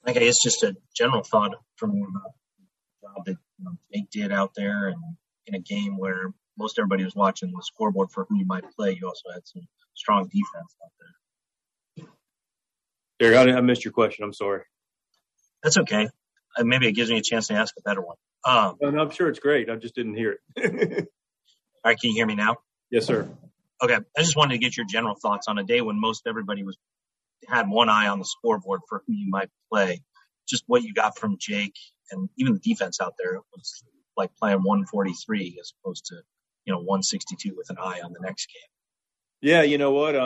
Like, it's just a general thought from you about the job that Jake did out there, and in a game where most everybody was watching the scoreboard for who you might play. You also had some strong defense out there. Derek, I missed your question. I'm sorry. That's okay. Maybe it gives me a chance to ask a better one. No, I'm sure it's great. I just didn't hear it. All right, can you hear me now? Yes, sir. Okay, I just wanted to get your general thoughts on a day when most everybody had one eye on the scoreboard for who you might play. Just what you got from Jake and even the defense out there. It was like playing 143 as opposed to 162 with an eye on the next game. Yeah, you know what?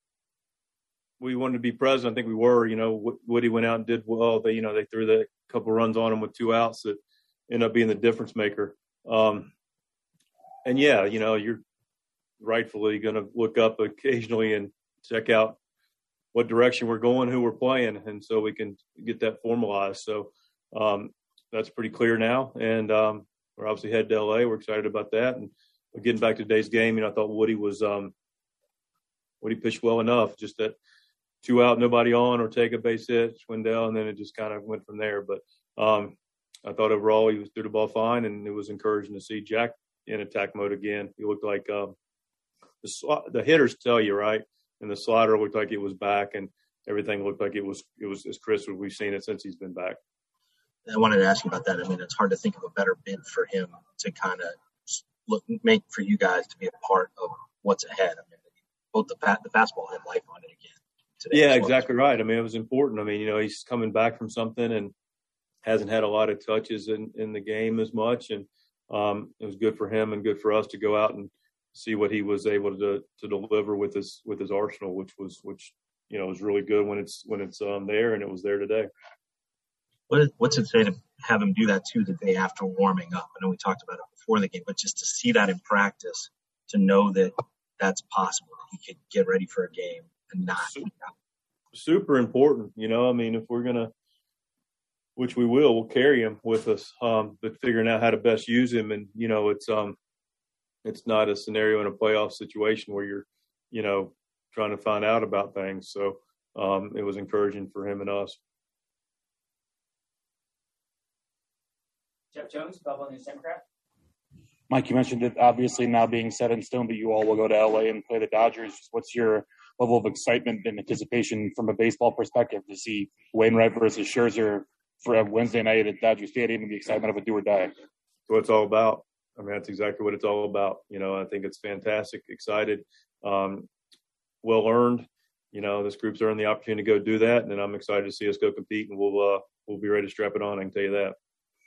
We wanted to be present. I think we were. Woody went out and did well. They threw the couple runs on him with 2 outs that ended up being the difference maker. And yeah, you're rightfully going to look up occasionally and check out what direction we're going, who we're playing, and so we can get that formalized. So that's pretty clear now. And we're obviously headed to LA. We're excited about that. And getting back to today's game, I thought Woody pitched well enough. Just that 2 out, nobody on, Ortega base hit, Schwindel, and then it just kind of went from there. But I thought overall he threw the ball fine, and it was encouraging to see Jack in attack mode again. He looked like the hitters tell you, right? And the slider looked like it was back, and everything looked like it was as crisp as we've seen it since he's been back. I wanted to ask you about that. I mean, it's hard to think of a better bid for him to kind of make for you guys to be a part of what's ahead. I mean, both the fastball had life on it again today. Yeah, exactly right. I mean, it was important. I mean, he's coming back from something and hasn't had a lot of touches in the game as much, and it was good for him and good for us to go out and see what he was able to deliver with his arsenal, which was really good when it's there, and it was there today. What's it say to have him do that too the day after warming up? I know we talked about it before the game, but just to see that in practice, to know that that's possible, that he could get ready for a game and not. Super important, I mean, if we're gonna, which we will, we'll carry him with us, but figuring out how to best use him, and it's not a scenario in a playoff situation where you're, trying to find out about things. So it was encouraging for him and us. Jeff Jones, Belleville News Democrat. Mike, you mentioned it obviously now being set in stone, but you all will go to LA and play the Dodgers. What's your level of excitement and anticipation from a baseball perspective to see Wainwright versus Scherzer for Wednesday night at Dodger Stadium and the excitement of a do or die? That's what it's all about. I mean, that's exactly what it's all about. I think it's fantastic, excited, well earned. This group's earned the opportunity to go do that, and I'm excited to see us go compete, and we'll be ready to strap it on. I can tell you that.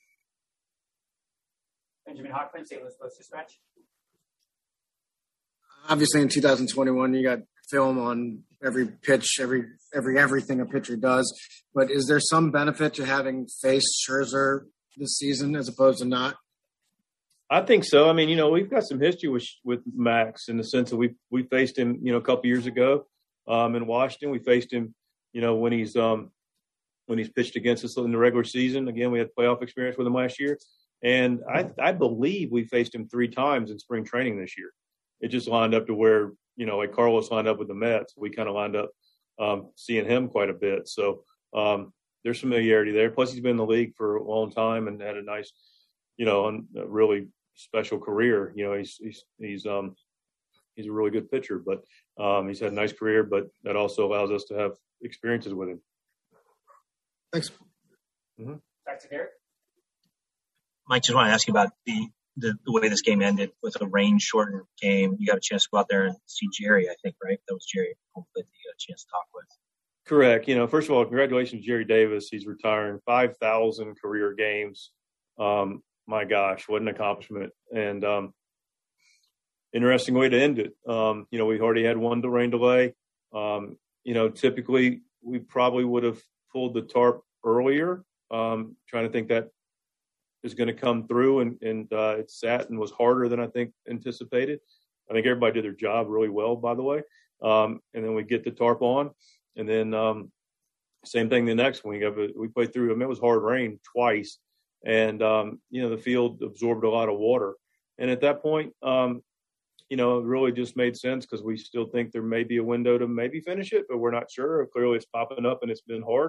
Benjamin Hockman, St. Louis Post-Dispatch. Obviously, in 2021, you got film on every pitch, everything a pitcher does. But is there some benefit to having faced Scherzer this season as opposed to not? I think so. I mean, we've got some history with Max in the sense that we faced him, a couple years ago in Washington. We faced him, when he's pitched against us in the regular season. Again, we had playoff experience with him last year. And I believe we faced him 3 times in spring training this year. It just lined up to where, like Carlos lined up with the Mets. We kind of lined up seeing him quite a bit. So there's familiarity there. Plus, he's been in the league for a long time and had a nice, a really special career. He's a really good pitcher, but he's had a nice career, but that also allows us to have experiences with him. Thanks. Mm-hmm. Back to Derek. Mike, just want to ask you about the way this game ended with a rain-shortened game. You got a chance to go out there and see Jerry, I think, right? That was Jerry hopefully that you got a chance to talk with. Correct. First of all, congratulations, Jerry Davis. He's retiring 5,000 career games. My gosh, what an accomplishment. And interesting way to end it. We already had one rain delay. Typically we probably would have pulled the tarp earlier. Trying to think that is going to come through, and it sat and was harder than I think anticipated. I think everybody did their job really well, by the way. And then we get the tarp on, and then same thing the next one. We played through. I mean, it was hard rain twice, and the field absorbed a lot of water. And at that point, it really just made sense because we still think there may be a window to maybe finish it, but we're not sure. Clearly, it's popping up and it's been hard.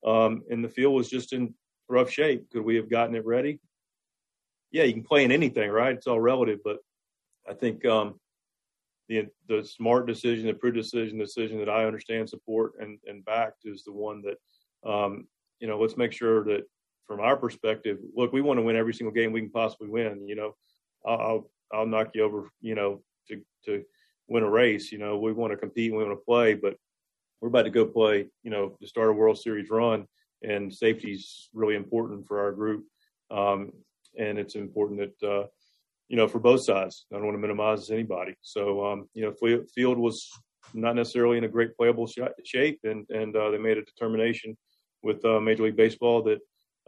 and the field was just in rough shape. Could we have gotten it ready? Yeah, you can play in anything, right? It's all relative, but I think the smart decision, the prudent decision that I understand, support, and backed is the one that, let's make sure that from our perspective, look, we want to win every single game we can possibly win. I'll knock you over, to win a race. We want to compete, we want to play, but we're about to go play, to start a World Series run, and safety's really important for our group. And it's important that, for both sides. I don't want to minimize anybody. So, field was not necessarily in a great playable shape, and they made a determination with Major League Baseball that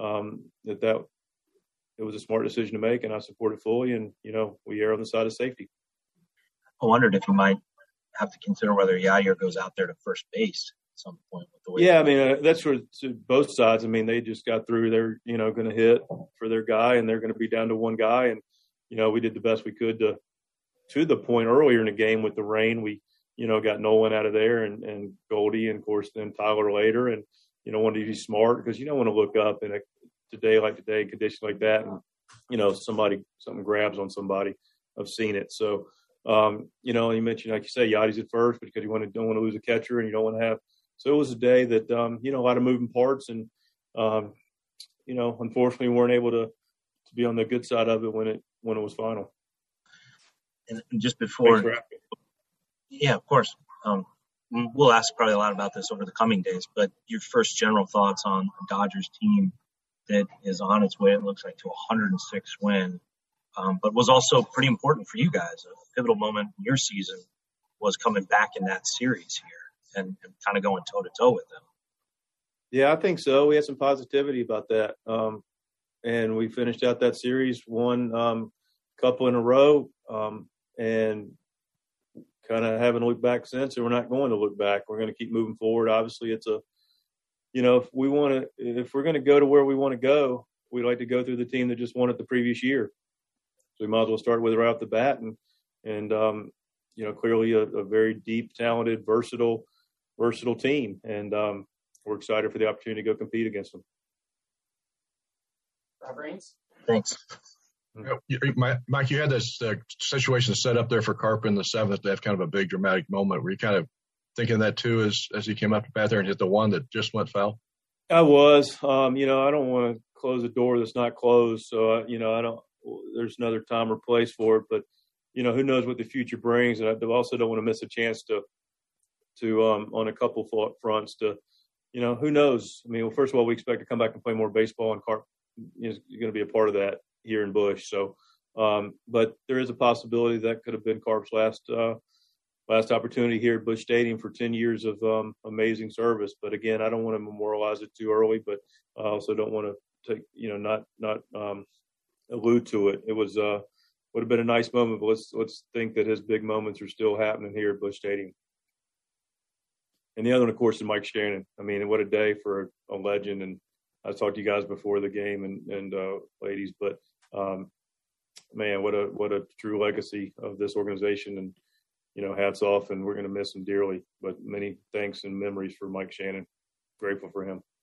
it was a smart decision to make, and I support it fully. And, we err on the side of safety. I wondered if you might have to consider whether Yadier goes out there to first base at some point with the way. Yeah, I mean, that's for both sides. I mean, they just got through. They're, going to hit for their guy, and they're going to be down to one guy. And, we did the best we could to the point earlier in the game with the rain. We, got Nolan out of there and Goldie, and of course then Tyler later, and, wanted to be smart because you don't want to look up in a condition like that, and, something grabs on somebody. I've seen it. So, you mentioned, like you say, Yachty's at first, because you don't want to lose a catcher, and you don't want to have. So it was a day that, a lot of moving parts, and, unfortunately we weren't able to be on the good side of it when it was final. And just before, yeah, of course. We'll ask probably a lot about this over the coming days, but your first general thoughts on a Dodgers team that is on its way, it looks like, to 106 win, but was also pretty important for you guys. A pivotal moment in your season was coming back in that series here and kind of going toe-to-toe with them. Yeah, I think so. We had some positivity about that. And we finished out that series, won couple in a row, and kind of haven't looked back since, and we're not going to look back. We're going to keep moving forward. Obviously, it's if we're going to go to where we want to go, we'd like to go through the team that just won it the previous year. So we might as well start with it right off the bat, and clearly a very deep, talented, versatile team, and we're excited for the opportunity to go compete against them. Rob Raines. Thanks. Mike, you had this situation set up there for Carp in the seventh to have kind of a big dramatic moment. Were you kind of thinking that too as he came up to bat there and hit the one that just went foul? I was. I don't want to close a door that's not closed. So, there's another time or place for it. But, who knows what the future brings. And I also don't want to miss a chance to on a couple fronts to, who knows? I mean, well, first of all, we expect to come back and play more baseball, and Carp is going to be a part of that here in Busch. So, but there is a possibility that could have been Carp's last opportunity here at Busch Stadium for 10 years of amazing service. But again, I don't want to memorialize it too early, but I also don't want to take, not allude to it. It was would have been a nice moment, but let's think that his big moments are still happening here at Busch Stadium. And the other one, of course, is Mike Shannon. I mean, what a day for a legend. And I talked to you guys before the game and ladies, but man, what a true legacy of this organization. And, hats off, and we're going to miss him dearly, but many thanks and memories for Mike Shannon. Grateful for him.